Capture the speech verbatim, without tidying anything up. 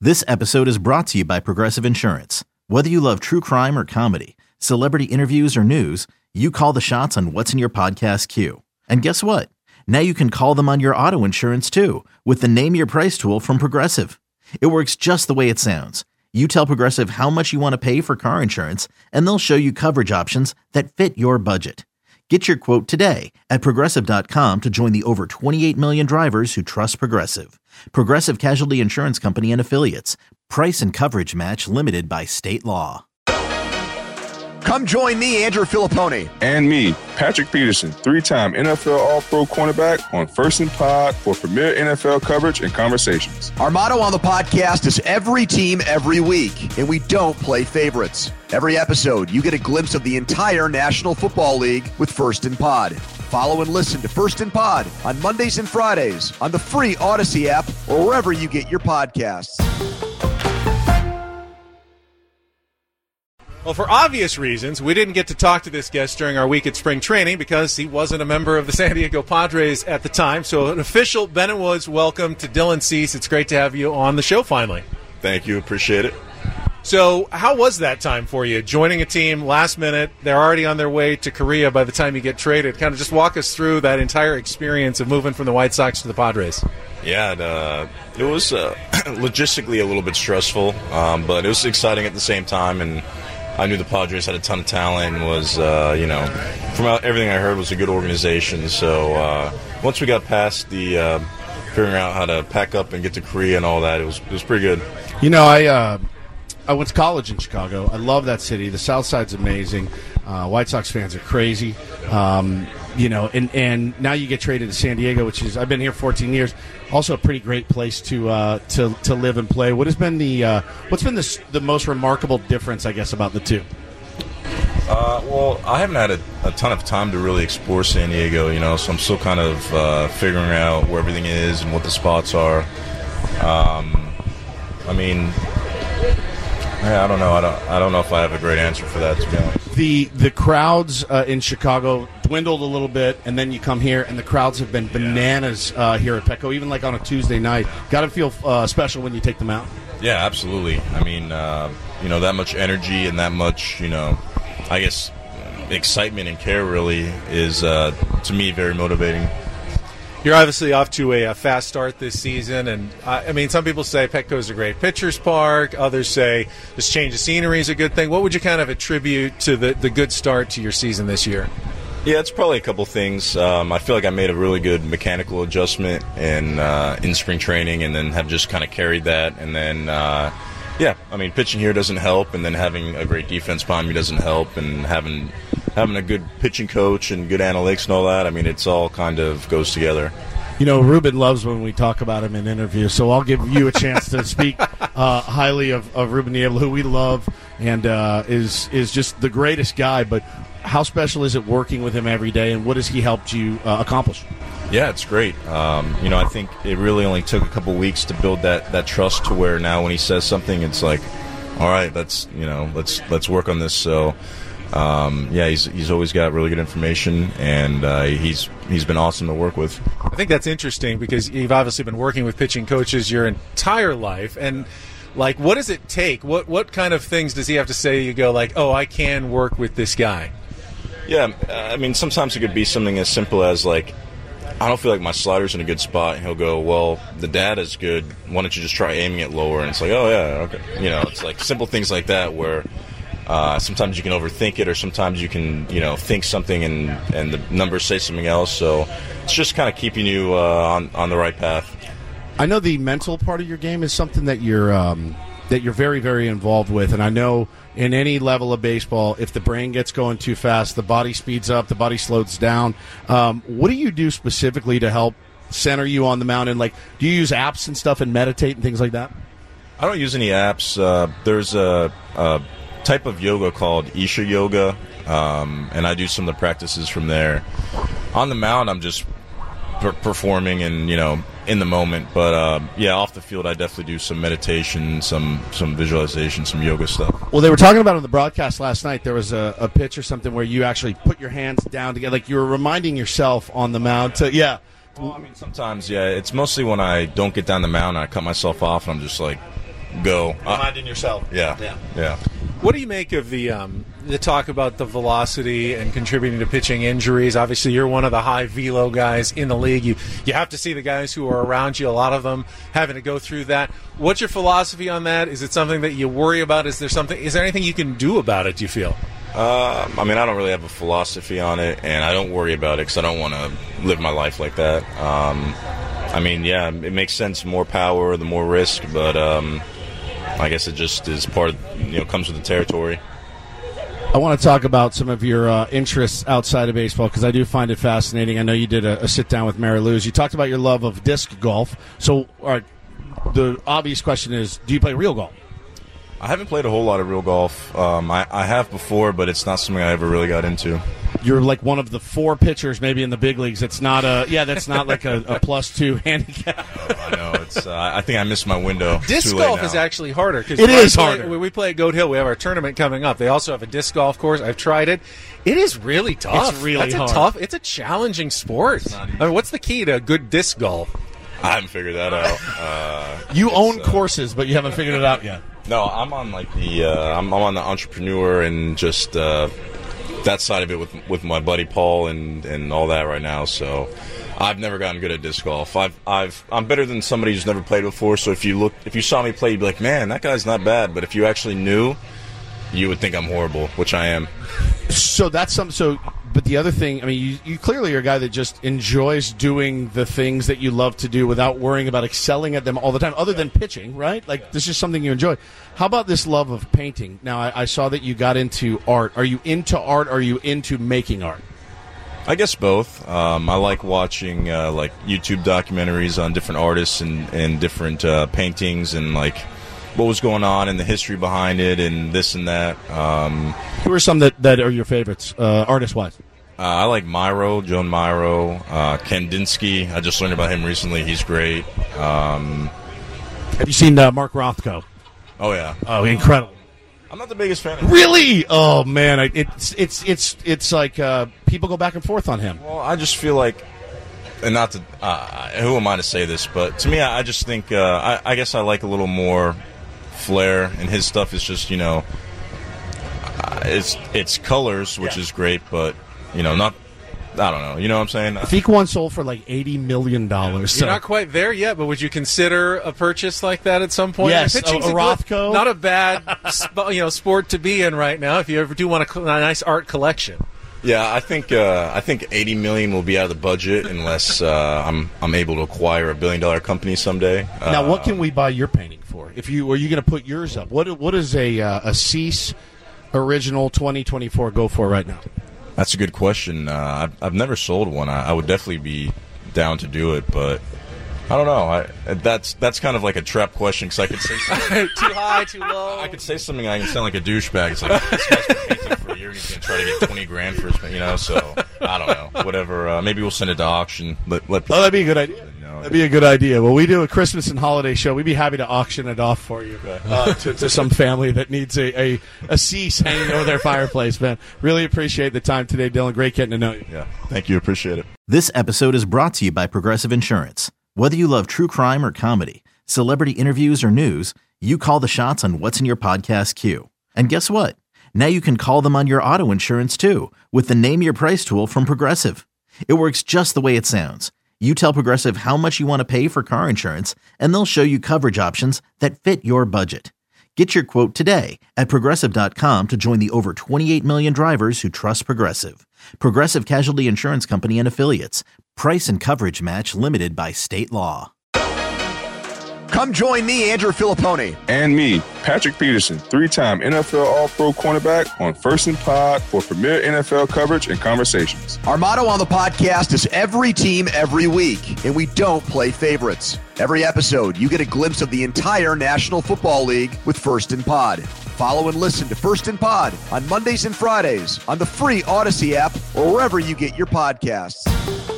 This episode is brought to you by Progressive Insurance. Whether you love true crime or comedy, celebrity interviews or news, you call the shots on what's in your podcast queue. And guess what? Now you can call them on your auto insurance too with the Name Your Price tool from Progressive. It works just the way it sounds. You tell Progressive how much you want to pay for car insurance, and they'll show you coverage options that fit your budget. Get your quote today at Progressive dot com to join the over twenty-eight million drivers who trust Progressive. Progressive Casualty Insurance Company and Affiliates. Price and coverage match limited by state law. Come join me, Andrew Filippone. And me, Patrick Peterson, three-time N F L All-Pro cornerback on First and Pod for premier N F L coverage and conversations. Our motto on the podcast is every team, every week, and we don't play favorites. Every episode, you get a glimpse of the entire National Football League with First and Pod. Follow and listen to First and Pod on Mondays and Fridays on the free Odyssey app or wherever you get your podcasts. Well, for obvious reasons, we didn't get to talk to this guest during our week at spring training because he wasn't a member of the San Diego Padres at the time. So an official Bennett Woods welcome to Dylan Cease. It's great to have you on the show finally. Thank you. Appreciate it. So how was that time for you, joining a team last minute? They're already on their way to Korea by the time you get traded. Kind of just walk us through that entire experience of moving from the White Sox to the Padres. Yeah, it, uh, it was uh, logistically a little bit stressful, um, but it was exciting at the same time, and I knew the Padres had a ton of talent and was, uh, you know, from everything I heard, was a good organization. So uh, once we got past the uh, figuring out how to pack up and get to Korea and all that, it was it was pretty good. You know, I uh, I went to college in Chicago. I love that city. The South Side's amazing. Uh, White Sox fans are crazy. Um, you know, and, and now you get traded to San Diego, which is, I've been here fourteen years. Also a pretty great place to uh, to to live and play. What has been the uh, what's been the the most remarkable difference, I guess, about the two? Uh, well, I haven't had a, a ton of time to really explore San Diego, you know, so I'm still kind of uh, figuring out where everything is and what the spots are. Um, I mean, yeah, I don't know. I don't. I don't know if I have a great answer for that, to be honest. The the crowds uh, in Chicago dwindled a little bit, and then you come here, and the crowds have been bananas uh, here at Petco, even like on a Tuesday night. Got to feel uh, special when you take them out. Yeah, absolutely. I mean, uh, you know, that much energy and that much, you know, I guess excitement and care really is, uh, to me, very motivating. You're obviously off to a, a fast start this season, and uh, I mean, some people say Petco's a great pitcher's park. Others say this change of scenery is a good thing. What would you kind of attribute to the, the good start to your season this year? Yeah, it's probably a couple things. Um, I feel like I made a really good mechanical adjustment in uh, in spring training, and then have just kind of carried that. And then, uh, yeah, I mean, pitching here doesn't help, and then having a great defense behind me doesn't help, and having having a good pitching coach and good analytics and all that. I mean, it's all kind of goes together. You know, Ruben loves when we talk about him in interviews, so I'll give you a chance to speak uh, highly of, of Ruben Niebla, who we love and uh, is is just the greatest guy. But how special is it working with him every day, and what has he helped you uh, accomplish? Yeah, it's great. Um, you know, I think it really only took a couple weeks to build that, that trust to where now when he says something, it's like, all right, let's you know, let's let's work on this. So. Um, yeah, he's he's always got really good information, and uh, he's he's been awesome to work with. I think that's interesting because you've obviously been working with pitching coaches your entire life, and like, what does it take? What what kind of things does he have to say? You go like, oh, I can work with this guy. Yeah, I mean, sometimes it could be something as simple as like, I don't feel like my slider's in a good spot, and he'll go, well, the data's good. Why don't you just try aiming it lower? And it's like, oh yeah, okay. You know, it's like simple things like that where. Uh, sometimes you can overthink it, or sometimes you can, you know, think something and, and the numbers say something else. So it's just kind of keeping you uh, on on the right path. I know the mental part of your game is something that you're um, that you're very, very involved with, and I know in any level of baseball, if the brain gets going too fast, the body speeds up, the body slows down. Um, what do you do specifically to help center you on the mound? And like, do you use apps and stuff and meditate and things like that? I don't use any apps. Uh, there's a, a type of yoga called Isha Yoga, um, and I do some of the practices from there. On the mound, I'm just per- performing and, you know, in the moment. But, uh, yeah, off the field, I definitely do some meditation, some some visualization, some yoga stuff. Well, they were talking about on the broadcast last night, there was a, a pitch or something where you actually put your hands down together, like you were reminding yourself on the mound to, yeah. Well, I mean, sometimes, yeah, it's mostly when I don't get down the mound and I cut myself off and I'm just like, go. Reminding yourself. Yeah, yeah, yeah. What do you make of the um, the talk about the velocity and contributing to pitching injuries? Obviously, you're one of the high velo guys in the league. You you have to see the guys who are around you, a lot of them having to go through that. What's your philosophy on that? Is it something that you worry about? Is there something? Is there anything you can do about it, do you feel? Uh, I mean, I don't really have a philosophy on it, and I don't worry about it because I don't want to live my life like that. Um, I mean, yeah, it makes sense. More power, the more risk, but um, I guess it just is part of, you know, comes with the territory. I want to talk about some of your uh, interests outside of baseball because I do find it fascinating. I know you did a, a sit-down with Mary Lou's. You talked about your love of disc golf. So all right, the obvious question is, do you play real golf? I haven't played a whole lot of real golf. Um, I, I have before, but it's not something I ever really got into. You're like one of the four pitchers maybe in the big leagues. It's not a yeah. That's not like a, a plus two handicap. Oh, I know. It's. Uh, I think I missed my window. Disc Too late golf now. is actually harder. Cause it is play, harder. When we play at Goat Hill, we have our tournament coming up. They also have a disc golf course. I've tried it. It is really tough. It's really That's hard. A tough. It's a challenging sport. I mean, what's the key to good disc golf? I haven't figured that out. Uh, You own uh, courses, but you haven't figured it out yet. No, I'm on like the. Uh, I'm, I'm on the entrepreneur and just uh, that side of it with with my buddy Paul and, and all that right now. So I've never gotten good at disc golf. I've I've I'm better than somebody who's never played before. So if you look, if you saw me play, you'd be like, man, that guy's not bad. But if you actually knew, you would think I'm horrible, which I am. So that's some. So, but the other thing, I mean, you, you clearly are a guy that just enjoys doing the things that you love to do without worrying about excelling at them all the time, other than pitching, right? Like, this is something you enjoy. How about this love of painting? Now, I, I saw that you got into art. Are you into art? Or are you into making art? I guess both. Um, I like watching uh, like YouTube documentaries on different artists and, and different uh, paintings and like what was going on and the history behind it and this and that. Um, Who are some that, that are your favorites, uh, artist-wise? uh, I like Myro, Joan Myro, uh, Kandinsky. I just learned about him recently. He's great. Um, Have you seen uh, Mark Rothko? oh, yeah. Oh, incredible. I'm not the biggest fan of him. Really? Oh, man. I, it's it's it's it's like uh, people go back and forth on him. Well, I just feel like, and not to, uh, who am I to say this, but to me, I, I just think, uh, I, I guess I like a little more flair, and his stuff is just, you know, uh, it's it's colors, which Yeah. is great, but, you know, not, I don't know, you know what I'm saying? Feek one sold for like eighty million dollars. You're not quite there yet, but would you consider a purchase like that at some point? Yes, Pitching's a- a good- Rothko. not a bad sp- you know sport to be in right now. If you ever do want a, cl- a nice art collection. Yeah, I think uh, I think eighty million will be out of the budget unless uh, I'm I'm able to acquire a billion dollar company someday. Uh, Now, what can we buy your painting for? If you are you going to put yours up? What what is a uh, a Cease original twenty twenty-four go for right now? That's a good question. Uh, I've I've never sold one. I, I would definitely be down to do it, but I don't know. I, that's that's kind of like a trap question because I could say something, Too high, too low. I could say something. I can sound like a douchebag. It's like this guy's been painting for a year and he's gonna try to get twenty grand for his, you know. So I don't know. Whatever. Uh, maybe we'll send it to auction. Let let. Oh, that'd be a good idea. No. That'd be a good idea. Well, we do a Christmas and holiday show. We'd be happy to auction it off for you uh, to, to some family that needs a, a, a Cease hanging over their fireplace, man. Really appreciate the time today, Dylan. Great getting to know you. Yeah. Thank you. Appreciate it. This episode is brought to you by Progressive Insurance. Whether you love true crime or comedy, celebrity interviews or news, you call the shots on what's in your podcast queue. And guess what? Now you can call them on your auto insurance too with the Name Your Price tool from Progressive. It works just the way it sounds. You tell Progressive how much you want to pay for car insurance, and they'll show you coverage options that fit your budget. Get your quote today at Progressive dot com to join the over twenty-eight million drivers who trust Progressive. Progressive Casualty Insurance Company and Affiliates. Price and coverage match limited by state law. Come join me, Andrew Filipponi. And me, Patrick Peterson, three-time N F L All-Pro cornerback on First and Pod for premier N F L coverage and conversations. Our motto on the podcast is every team, every week, and we don't play favorites. Every episode, you get a glimpse of the entire National Football League with First and Pod. Follow and listen to First and Pod on Mondays and Fridays on the free Odyssey app or wherever you get your podcasts.